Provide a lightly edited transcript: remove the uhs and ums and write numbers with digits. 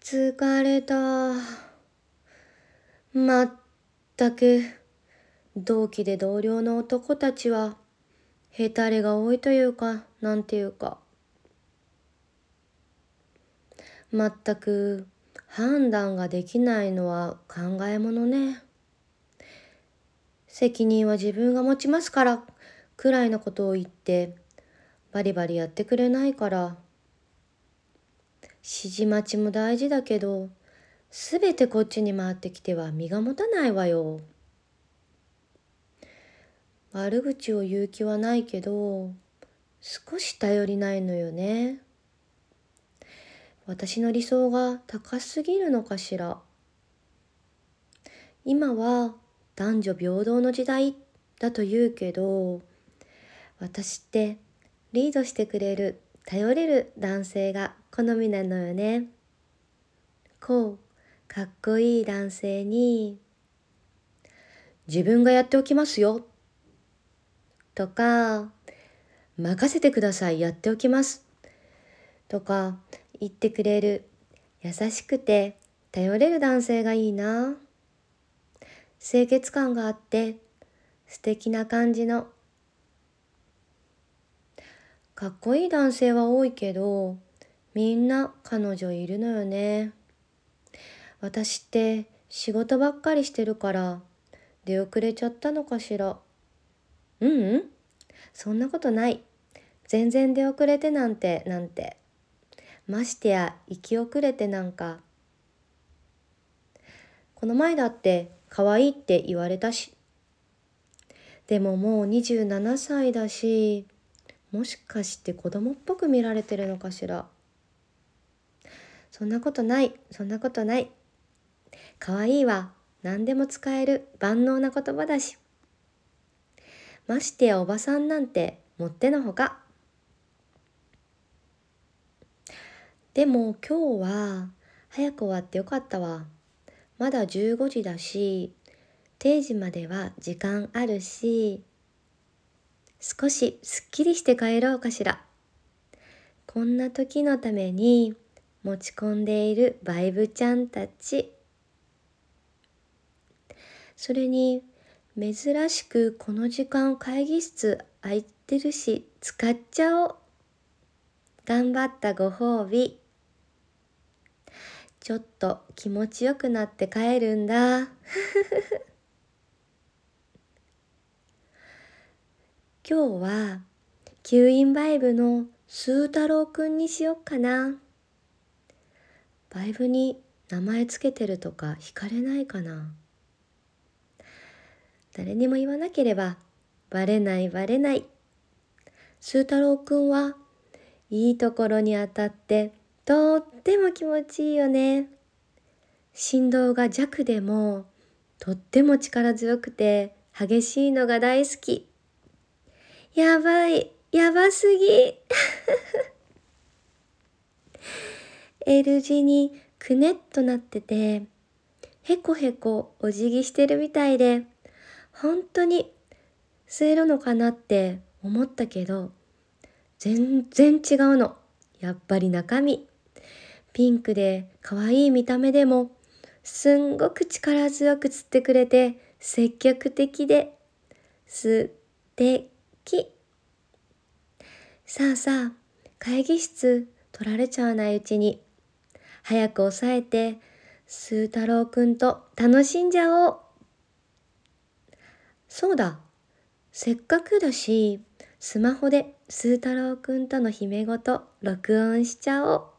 疲れた。まったく、同期で同僚の男たちは、ヘタレが多いというか、なんていうか。まったく、判断ができないのは考えものね。責任は自分が持ちますから、くらいのことを言って、バリバリやってくれないから。指示待ちも大事だけど、すべてこっちに回ってきては身が持たないわよ。悪口を言う気はないけど、少し頼りないのよね。私の理想が高すぎるのかしら。今は男女平等の時代だと言うけど、私ってリードしてくれる、頼れる男性が好みなのよね。かっこいい男性に、自分がやっておきますよとか、任せてください、やっておきますとか言ってくれる、優しくて頼れる男性がいいな。清潔感があって素敵な感じの。かっこいい男性は多いけど、みんな彼女いるのよね。私って仕事ばっかりしてるから出遅れちゃったのかしら。そんなことない。全然出遅れてなんて。ましてや生き遅れてなんか。この前だって可愛いって言われたし。でももう27歳だし、もしかして子供っぽく見られてるのかしら。そんなことない。可愛いは何でも使える万能な言葉だし。ましてやおばさんなんてもってのほか。でも今日は早く終わってよかったわ。まだ15時だし、定時までは時間あるし、少しすっきりして帰ろうかしら。こんな時のために持ち込んでいるバイブちゃんたち。それに珍しくこの時間会議室空いてるし使っちゃおう。頑張ったご褒美。ちょっと気持ちよくなって帰るんだ。今日は吸引バイブのスー太郎くんにしよっかな。バイブに名前つけてるとか惹かれないかな。誰にも言わなければバレない。スー太郎くんはいいところに当たってとっても気持ちいいよね。振動が弱でもとっても力強くて激しいのが大好き。やばすぎ。L 字にくねっとなってて、へこへこお辞儀してるみたいで、本当に吸えるのかなって思ったけど、全然違うの。やっぱり中身。ピンクで可愛い見た目でも、すんごく力強く吸ってくれて、積極的で、素敵。さあ、会議室取られちゃわないうちに、早く抑えて、スー太郎くんと楽しんじゃおう。そうだ、せっかくだし、スマホでスー太郎くんとの秘め事録音しちゃおう。